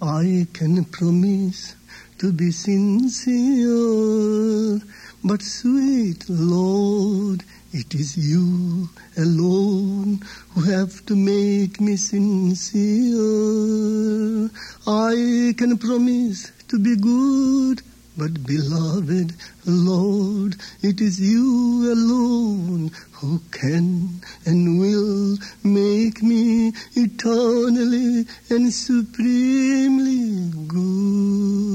I can promise to be sincere, but sweet Lord, it is you alone who have to make me sincere. I can promise to be good, but beloved Lord, it is you alone who can and will make me eternally and supremely good.